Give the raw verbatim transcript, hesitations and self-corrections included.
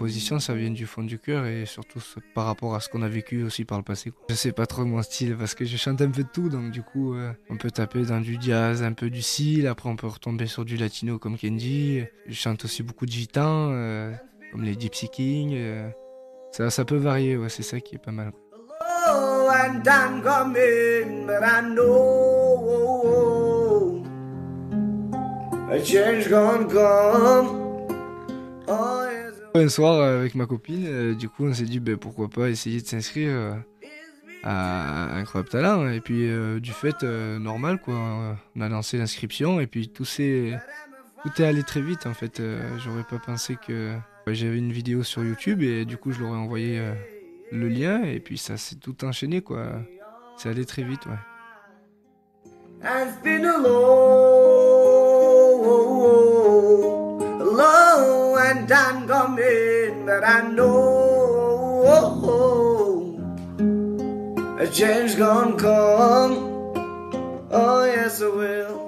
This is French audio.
compositions, ça vient du fond du cœur et surtout ce- par rapport à ce qu'on a vécu aussi par le passé, quoi. Je sais pas trop mon style parce que je chante un peu de tout, donc du coup, euh, on peut taper dans du jazz, un peu du style, après on peut retomber sur du latino comme Kenji. Je chante aussi beaucoup de gitans, euh, comme les Gypsy Kings. euh. Ça, ça peut varier, ouais, c'est ça qui est pas mal. Oh, and I'm coming, but I know a change gonna come. Oh, yes. Un soir, euh, avec ma copine, euh, du coup, on s'est dit, ben, pourquoi pas essayer de s'inscrire euh, à Incroyable Talent. Et puis, euh, du fait, euh, normal, quoi, euh, on a lancé l'inscription et puis tout s'est, tout est allé très vite, en fait. Euh, j'aurais pas pensé que ouais, j'avais une vidéo sur YouTube et du coup, je leur ai envoyé euh, le lien et puis ça s'est tout enchaîné, quoi. C'est allé très vite, ouais. I've been alone, alone, and I'm coming, but I know a change gonna come. Oh, yes, I will.